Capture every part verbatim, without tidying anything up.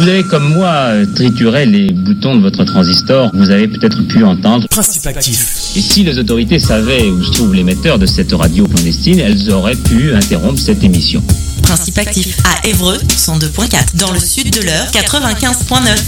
vous avez comme moi trituré les boutons de votre transistor, vous avez peut-être pu entendre Principe actif. Et si les autorités savaient où se trouve l'émetteur de cette radio clandestine, elles auraient pu interrompre cette émission. Principe actif à Évreux cent deux point quatre, dans le sud de l'heure quatre-vingt-quinze point neuf.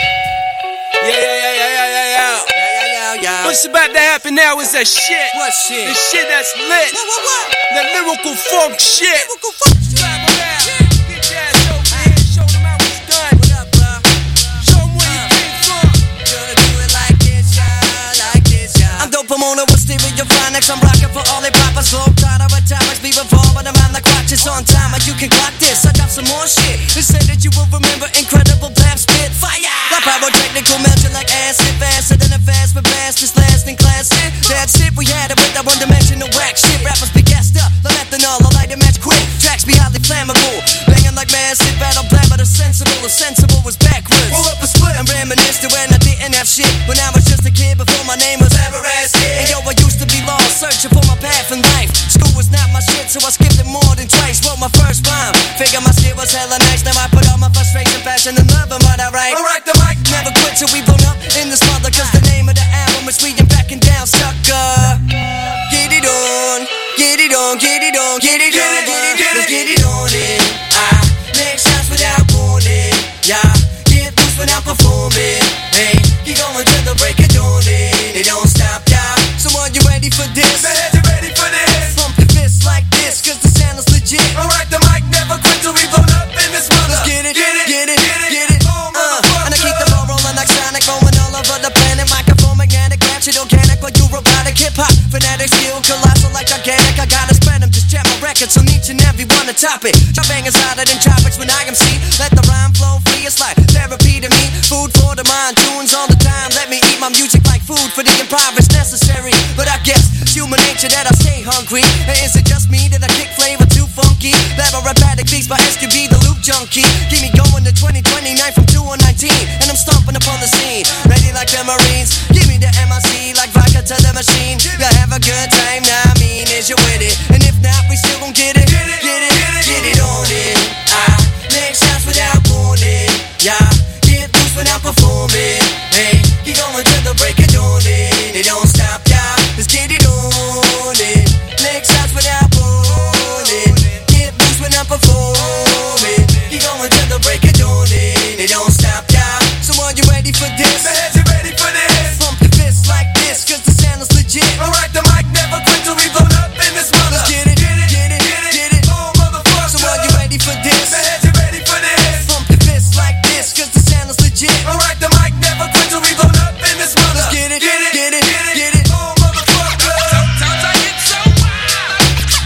Yeah, yeah, yeah, yeah, yeah, yeah, yeah, yeah. What's about to happen now is that shit. What shit? The shit that's lit. What, what, what? That lyrical funk shit. Lyrical funk shit. Slap them out. Get your ass over here and show them how it's done. What up, bro? Show them where you came from. Gonna do it like this, yeah, like this, yeah. I'm dope, I'm on it with Stereophonics. I'm rocking for all the poppers. Slow tighter with topics. Be revolving around like watches on time. Like you can clock this. I got some more shit. They say that you will remember incredible blam spit. Fire! My pyrotechnical melting like acid. Faster than a fast but fast. Just lasting classic. That's it, we had it with that one-dimensional whack shit. Rappers be gassed up, the methanol, I light a match quick. Tracks be highly flammable, banging like massive battle plan, but a sensible, a sensible was backwards. Roll up a split and reminisce to when I didn't have shit. When I was just a kid before my name was Everest. And yo, I used to be lost, searching for my path in life. School was not my shit, so I skipped it more than twice. Wrote my first rhyme, figure my shit was hella nice. Now I put all my frustration, passion, and love in what I write. Alright, the mic, never quit till we blown up in this mother, cause the name of the album is We Ain't Backing Down, sucker. Get it on, get it on, get it on, get it on, get it, get it, get it on it. I make shots without warning, yeah. Get loose without performing. Hey, keep going till the break of dawn, and it don't stop, yeah. So are you ready for this? Man, you ready for this? Pump your fists like this, cause the sound is legit. Alright, the mic never quit till we blown up in this mother. Let's get it, get it, get it, get it, get it. Uh, and I keep the ball rolling like Sonic, going all over the planet. Microphone magnetic, ratchet, organic, but you robotic. Hip-hop, fanatic, skill, colossal like organic. I gotta spread them, just check my records on each and every one to top it. Drop bangers hotter than tropics when I M C. Let the rhyme flow free, it's like therapy to me. Food for the mind, tunes all the time. Let me eat my music like food for the improv, it's necessary. But I guess it's human nature that I stay hungry. And is it just me that I kick flavor too funky? Battle rapatic beats by S Q B, the loop junkie. Keep me going to twenty twenty-nine from two oh nineteen. And I'm stomping upon the scene, ready like the Marines. Give me the M I C like vodka to the machine. You have a good time, now I mean, is you with it? And if not, we still gon' get it, get it, get it, get it on it. I make shots without warning, yeah. Get loose without performing. Hey, keep going till the break of dawn, and it don't stop, yeah. Let's get it on it. Make shots without warning. Get loose without performing. Keep going till the break of dawn, and it don't stop, yeah. So are you ready for this? Man, you ready for this? Pump your fists like this, cause the sound is legit. Alright, the mic never quit till we blown up in this mother. Let's get it, get it, get it, get it, get it. Oh, motherfucker. So are you ready for this? Man, you ready for this? Pump your fists like this, cause the sound is legit. Alright, the mic never quit till we blown up in this mother. Let's get it, get it, get it, get it, get it. Oh, motherfucker. Sometimes I get so wild.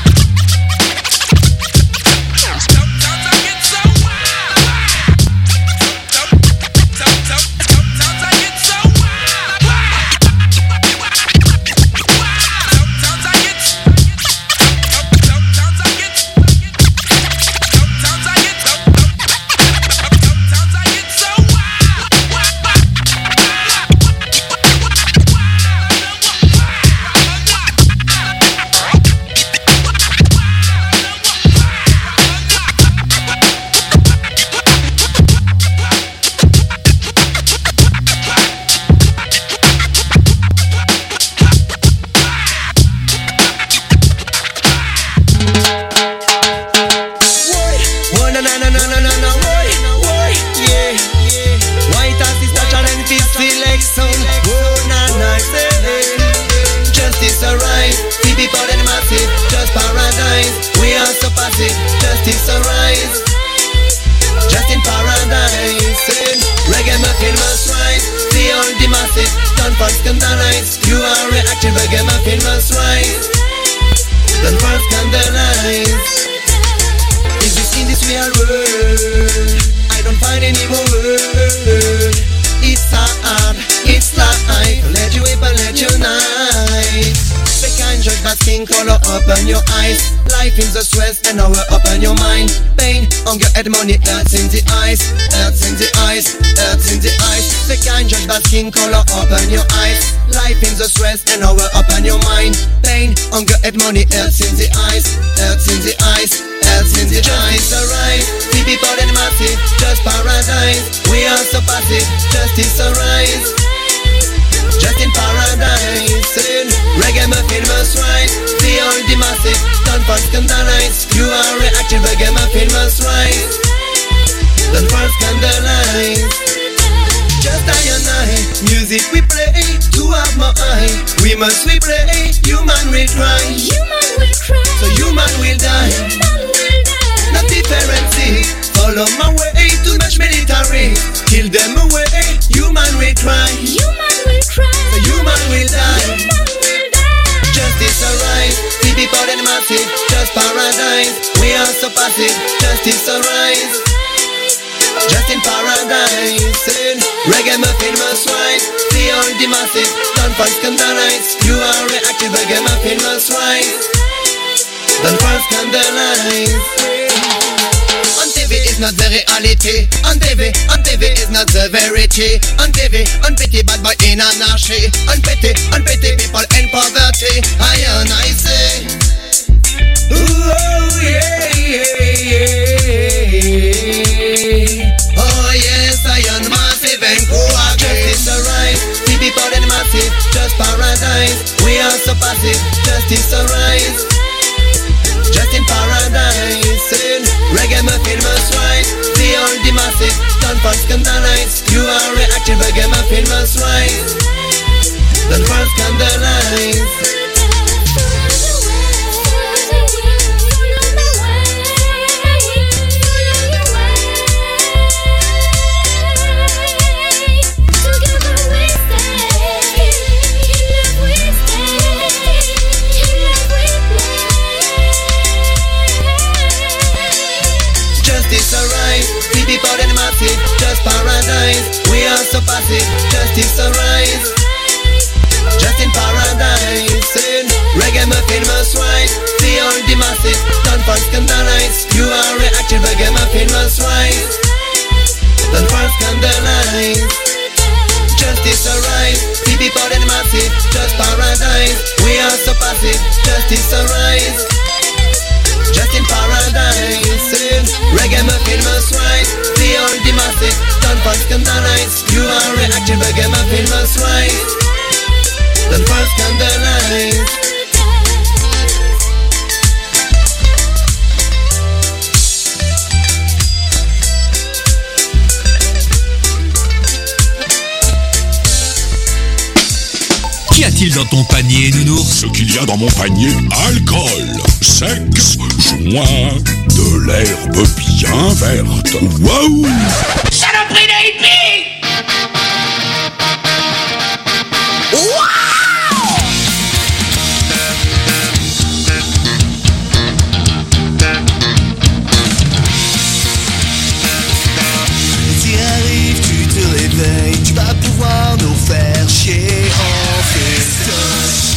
Sometimes I get so wild. Sometimes I get so wild. Sometimes I get. Sometimes I get. Sometimes I get. Sometimes I get so wild. Oh, na na na na na na na, boy, boy, yeah, yeah. White as is touch and it selection. Oh, na na, say, justice arise. See people in massive, just paradise. We are so passive, justice arise. Just in paradise, eh. Reggae muffin must rise. See all the massive, don't first scandalize. You are reacting, reggae muffin must rise. Don't first scandalize. Is this in this real world? I don't find any more word. It's hard, it's life. Let you whip and let you nice. They can't judge but skin color, open your eyes. Life is a stress and now we're open your mind. Pain, hunger, head, money, hurts in the eyes. Hurts in the eyes, hurts in the eyes. They can't judge but skin color, open your eyes. Life is a stress and now we're open your mind. Pain, hunger, head, money, hurts in the eyes. Hurts in the eyes. else in the justice arise. The people in the massive, just paradise. We are so passive, justice arise. Just in paradise, in reggae muffin must rise. The all the massive, don't first scandalize. You are reactive, reggae muffin must rise. Don't first scandalize. Just I and I, music we play, to have my eye. We must we play, human will cry. Human will cry. So human will die. Human will die. Not differency. Follow my way, too much military. Kill them away, human will cry. Human will cry. So human will die. Human will die. Justice arise, the people in the massive, just paradise. We are so passive, justice arise. Just in paradise, in reggae muffin must rise. The all the massive, don't first scandalize. You are reactive, reggae muffin must rise. Don't first scandalize. On T V is not the reality. On T V, on T V is not the verity. On T V, on pity bad boy in anarchy. On pity, on pity people in poverty. I and I say, ooh, oh, yeah, yeah, yeah. Oh yes, I am massive and cool. Justice arise, the people in massive, just paradise. We are so passive, justice arise. Just in paradise, in reggae muffin must rise. The all the massive, don't first scandalize. You are reactive, reggae muffin must rise. Don't first scandalize. Justice arise, the people in the massive, just paradise. We are so passive, justice arise. Just in paradise, in reggae muffin must rise. The all the massive, don't first scandalize. You are reactive, reggae muffin must rise. Don't first scandalize. Justice arise, the people in the massive, just paradise. We are so passive, justice arise. Just in paradise, in reggae muffin must rise. The all the massive, don't first scandalize. You are reactive, reggae muffin must rise. Don't first scandalize. Qu'y a-t-il dans ton panier, nounours? Ce qu'il y a dans mon panier, alcool, sexe, joint, de l'herbe bien verte. Waouh! Saloperie de hippie! Si arrive, tu te réveilles, tu vas pouvoir nous faire chier en festoche.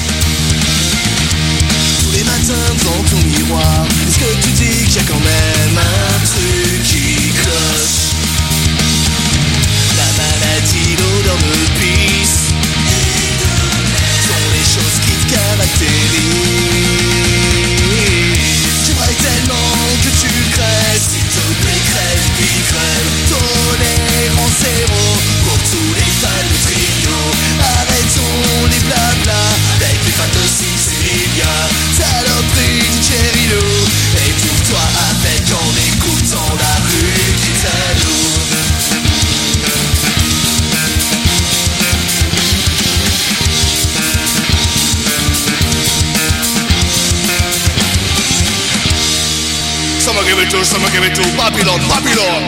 Tous les matins devant ton miroir, est-ce que tu dis qu'il y a quand même un truc qui cloche? La maladie, l'odeur de pisse sont les choses qui te caractérisent. J'aimerais tellement que tu crèves, s'il te plaît crève, puis crève. Tolérance zéro pour tous les fans de trio. Arrêtons les blabla avec les fans de six Emilia. Saloperie de Cherilo. Et pour toi avec en écoutant la rue d'Italo. Someone give it to, someone give it to Babylon, Babylon.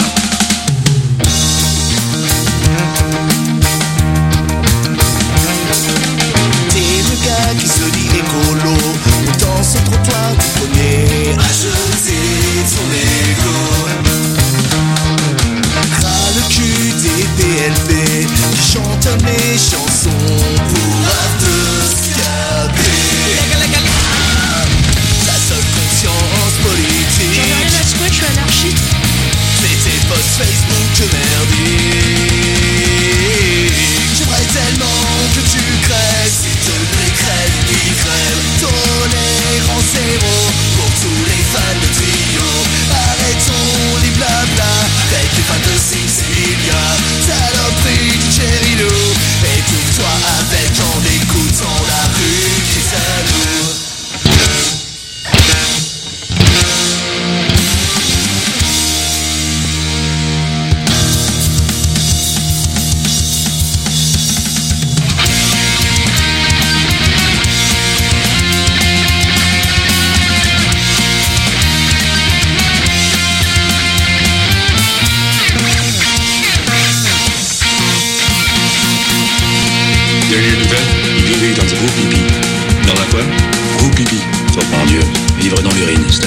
T'es le gars qui se dit écolo. Dans ce trottoir tu connais à jeter son ego. Ras le cul des P L P qui chantent mes chansons pour after-scaber. La seule conscience politique, J'en ai rien à secouer, je suis anarchiste. c'est tes posts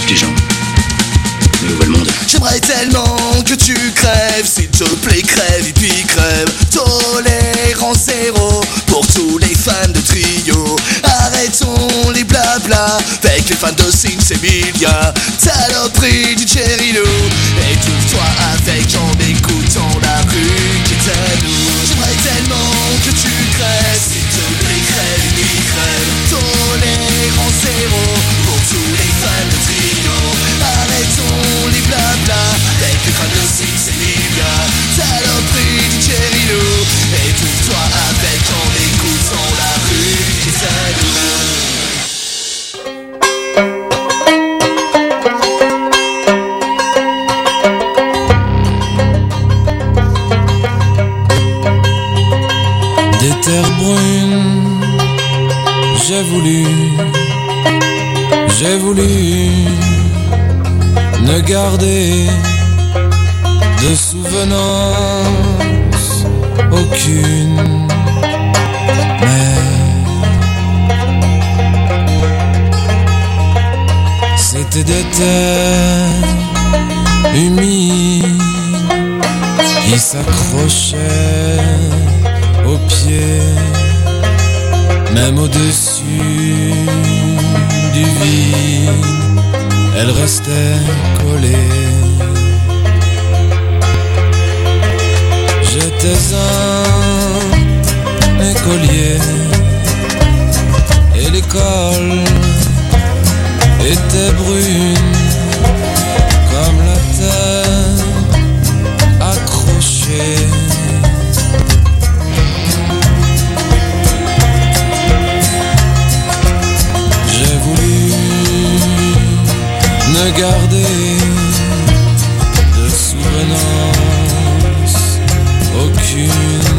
rêves des gens. Le nouvel monde. J'aimerais tellement que tu crèves, s'il te plaît crève et puis crève. Tolérance zéro pour tous les fans de Trio. Arrêtons les blabla avec les fans de Sins Emilia. Saloperie du Cherry Lou. Étouffe-toi avec en écoutant la rue qui est à nous. J'aimerais tellement que tu crèves, s'il te plaît crève et puis crève. Tolérance zéro pour tous les fans de Trio. Arrêtons les blabla avec les fans de Sins Emilia. Saloperie du Cherry Lou. Étouffe-toi avec en écoutant la rue qui est à nous. Des terres brunes, j'ai voulu, j'ai voulu ne garder de souvenance aucune. Mais c'était des terres humides qui s'accrochaient aux pieds, même au-dessus du vide, elle restait collée. J'étais un écolier et l'école était brune comme la terre accrochée. J'ai voulu ne garder de souvenance aucune.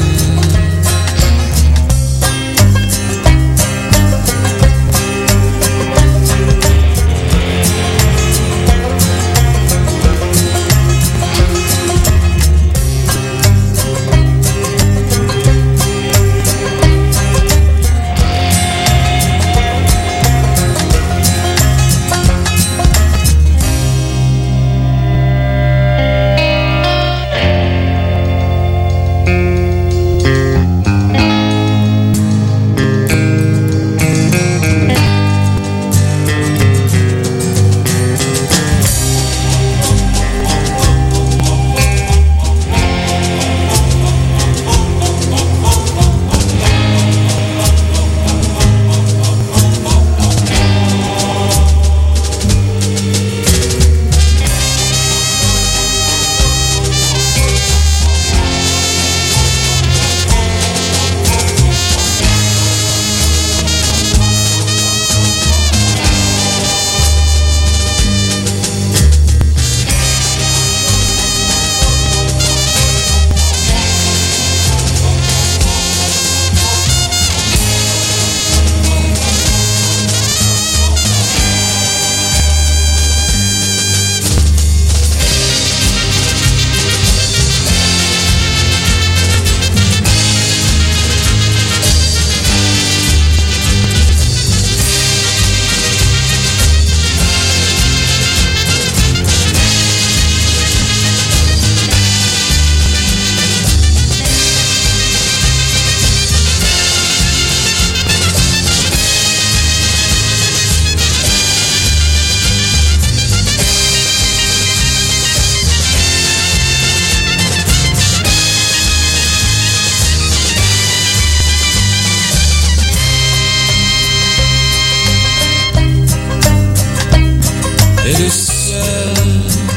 Et le ciel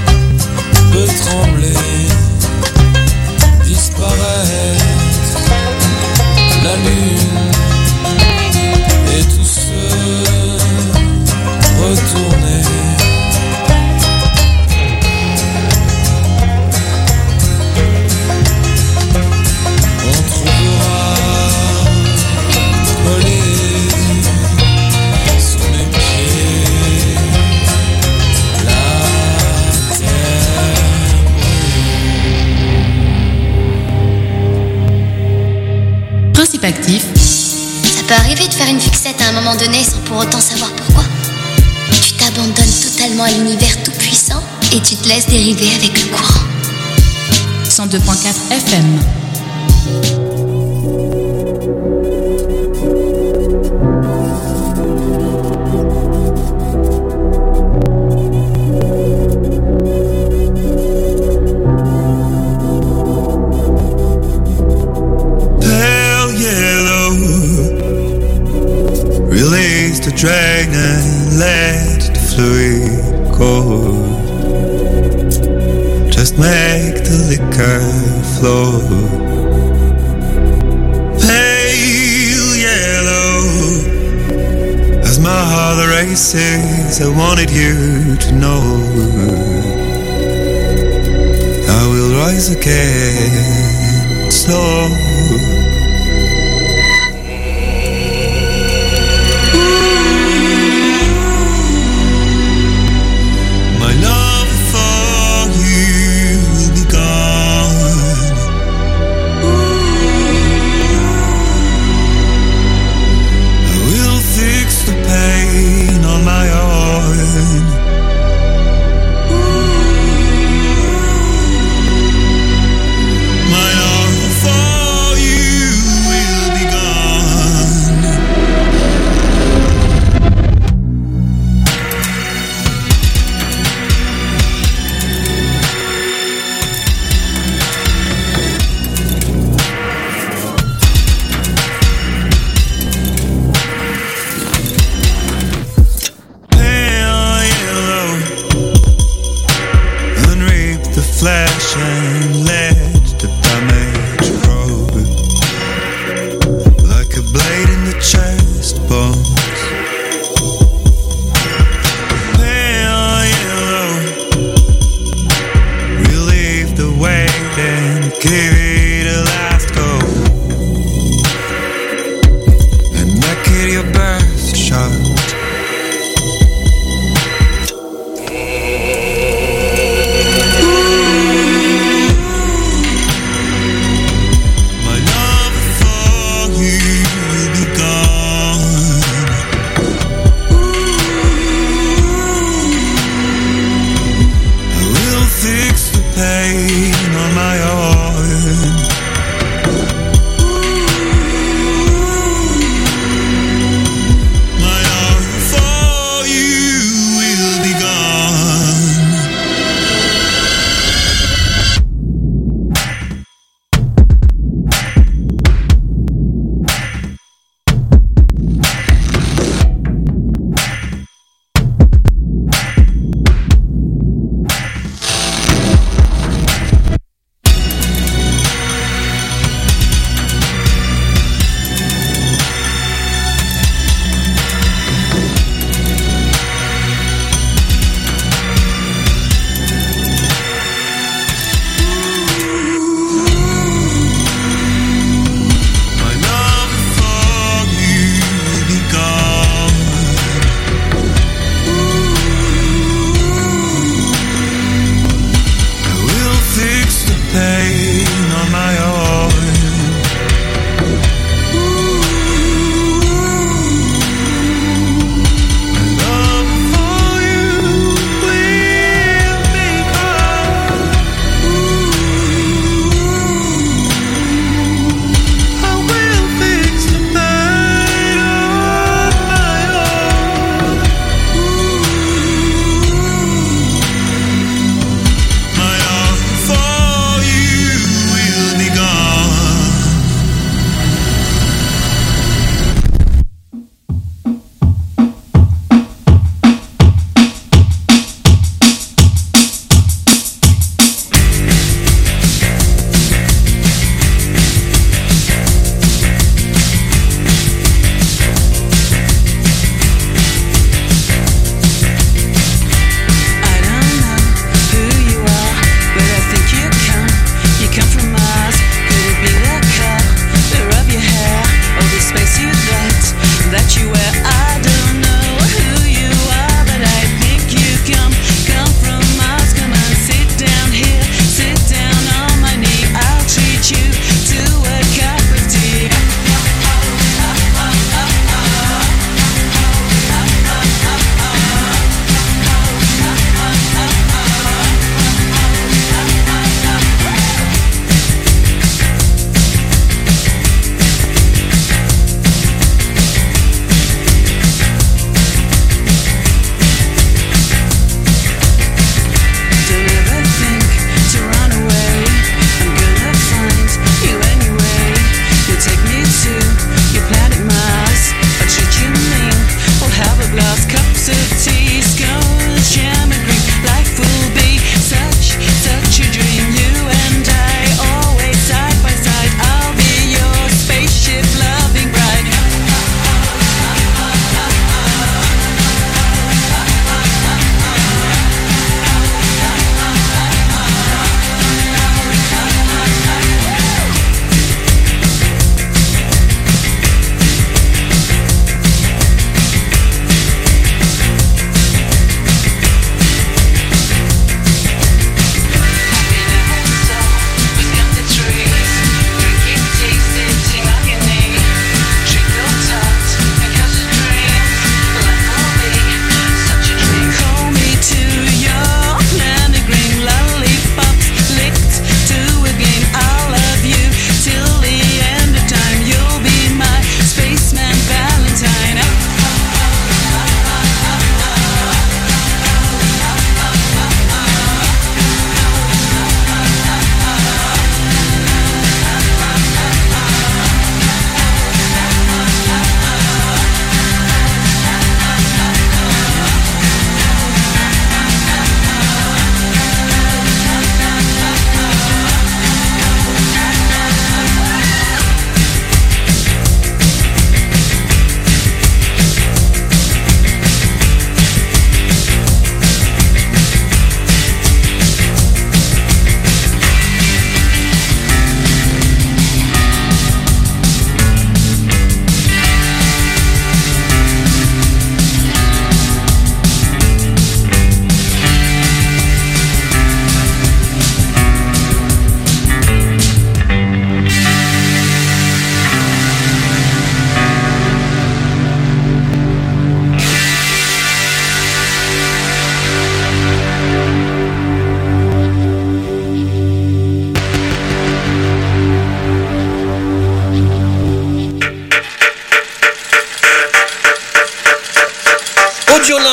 peut trembler, disparaître, la lune et tout se retourner. On trouvera collé sous mes pieds la terre brûle. Principe actif. Ça peut arriver de faire une fixette à un moment donné sans pour autant savoir pourquoi. Tu t'abonnes t'abandonnes totalement à l'univers tout-puissant et tu te laisses dériver avec le courant. cent deux point quatre F M. Drain and let the fluid go. Just make the liquor flow. Pale yellow, as my heart races, I wanted you to know I will rise again, slow. Ooh.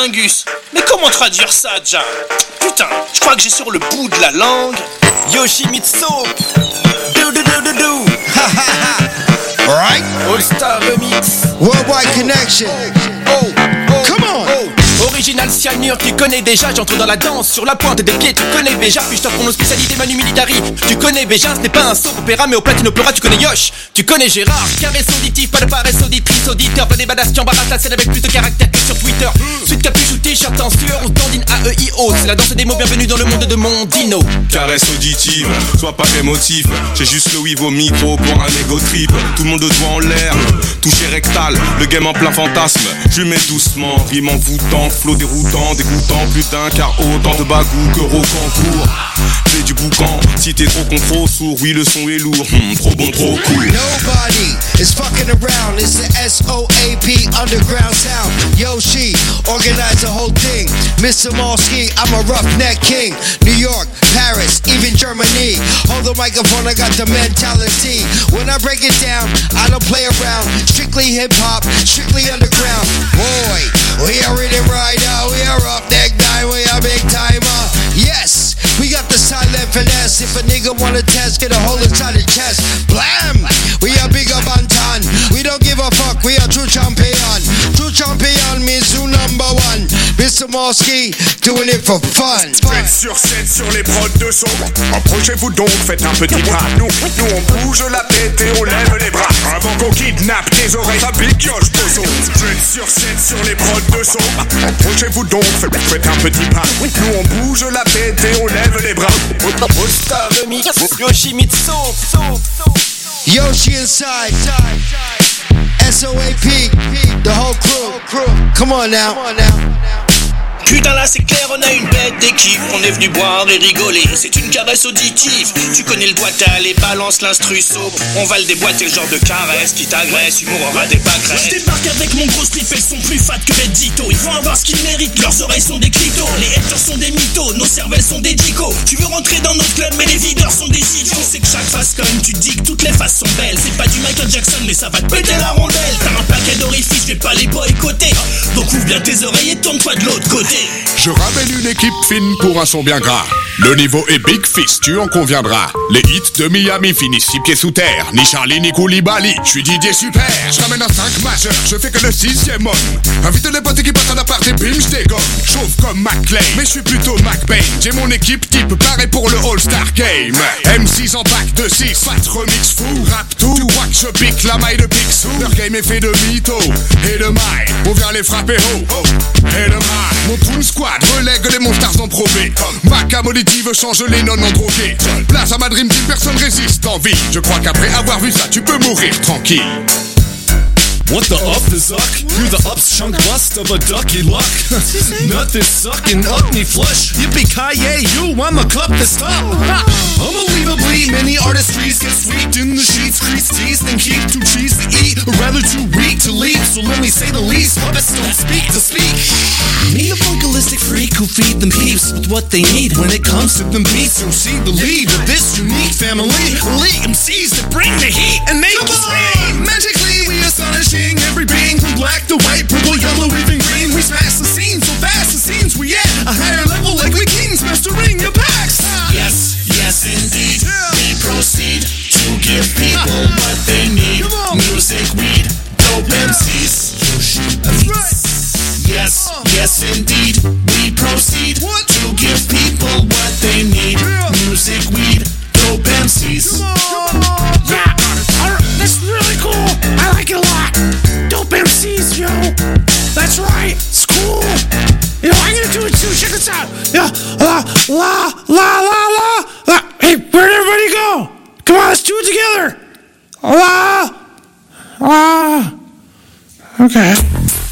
Mingus. Mais comment traduire ça, déjà? Putain, je crois que j'ai sur le bout de la langue. Yoshimitsu. Do do do do do. Ha ha ha. Alright. All Star Remix. Worldwide Connection. Oh, oh, come on. Oh. Original cyanure, tu connais déjà, j'entre dans la danse sur la pointe des pieds, tu connais déjà, puis je t'offre mon spécialité Manu Militari. Tu connais Béja, ce n'est pas un soap opéra, mais au platine opéra, tu connais Yosh. Tu connais Gérard, caresse auditif, pas de paresse auditrice, auditeur, pas des badass qui embarrassent la scène avec plus de caractère que sur Twitter. Suite capuche ou t-shirt en sueur, on se dandine A E I O, c'est la danse des mots, bienvenue dans le monde de mon dino. Caresse auditive, sois pas émotif, j'ai juste le weave au micro pour un ego trip. Tout le monde de doigt en l'air, touché rectal, le game en plein fantasme. Je mets doucement, rime en voûtant, flow déroutant, dégoûtant, plus d'un car autant de bagou que Rocancourt. J'ai du boucan, si t'es trop contrôle sourd, oui le son est lourd, hmm, trop bon, trop cool. Nobody is fucking around, it's the S O A P underground sound. Yoshi, organize the whole thing. Mister Mosky, I'm a roughneck king. New York, Paris, even Germany. Hold the microphone, I got the mentality. When I break it down, I don't play around. Strictly hip hop, strictly underground. Boy, we are in it right now. We are up neck nine, we are big timer. Yes, we got the silent finesse. If a nigga wanna test, get a hole inside the chest. Blam! We are big up on ton. We don't give a fuck, we are true champion. True champion means who number one. Mister Mosky, doing it for fun. sept sur sept sur les prods de son. Approchez-vous donc, faites un petit pas. Nous, nous on bouge la tête et on lève les bras. Avant qu'on kidnappe tes oreilles, ça piquioche, poisson. sept sur sept sur les prods de son. Approchez-vous donc, faites, faites un petit pas. Nous on bouge la tête et on lève les bras. All Star Remix, Yoshimitsu. Yoshi inside. S O A P, the whole crew. Come on now. Come on now. Putain là c'est clair, on a une bête d'équipe. On est venu boire et rigoler, c'est une caresse auditive. Tu connais le doigtal et balance l'instru soap. On va le déboîter, le genre de caresse qui t'agresse. Humour aura des pâquerettes. Je débarque avec mon gros slip, elles sont plus fat que Bedito. Ils vont avoir ce qu'ils méritent, leurs oreilles sont des clitos. Les haters sont des mythos, nos cervelles sont des dicos. Tu veux rentrer dans notre club mais les videurs sont des idiots. C'est que chaque face cogne, tu te dis que toutes les faces sont belles. C'est pas du Michael Jackson mais ça va te péter la rondelle. T'as un paquet d'orifices, je vais pas les boycotter. Donc ouvre bien tes oreilles et tourne-toi de l'autre côté. Je ramène une équipe fine pour un son bien gras. Le niveau est Big Fist, tu en conviendras. Les hits de Miami finissent six pieds sous terre. Ni Charlie ni Koulibaly, je suis Didier Super. Je ramène un cinq majeur, je fais que le sixième homme. Invite les potes qui passent en appart et bim, je dégomme. Chauve comme McClay, mais je suis plutôt McBain. J'ai mon équipe type paré pour le All-Star Game. M six en bac de six, fat remix fou, rap tout. Tu vois que je pique la maille de Picsou. Leur game est fait de mytho et de maille. On vient les frapper haut, oh, et de maille. Mon Toon Squad relègue les monsters en probé. Ma cam auditive change les nonnes en drogués. Place à ma dream team, personne résiste en vie. Je crois qu'après avoir vu ça, tu peux mourir tranquille. What the up is up? You're the ups chunk bust of a ducky luck. Nothing sucking up me flush. Yippee-ki-yay, you, I'm a cup to stop. Unbelievably, many artistries get swept in the sheets, crease teased and keep too cheese to eat, or rather too weak to leap. So let me say the least, puppets don't speak to speak. Need a vocalistic freak who feed them peeps with what they need when it comes to them beats. So see the lead of this unique family, elite M Cs that bring the heat and make the scream. Magically, we astonishing every being from black to white, purple, yellow, even green. We smash the scene so fast, it seems we at a higher level like we kings mastering your packs. Yes, yes indeed, we proceed to give people what they need. Music, weed, dope M Cs. Yes, yes indeed, we proceed to give people what they need. Music, weed, dope M Cs. Yeah, that's really cool. I like it a lot. Dope M Cs, yo. That's right. It's cool. You know, I'm gonna do it too. Check this out. Yeah. La la la la la. la. Hey, where'd everybody go? Come on, let's do it together. La la. Okay.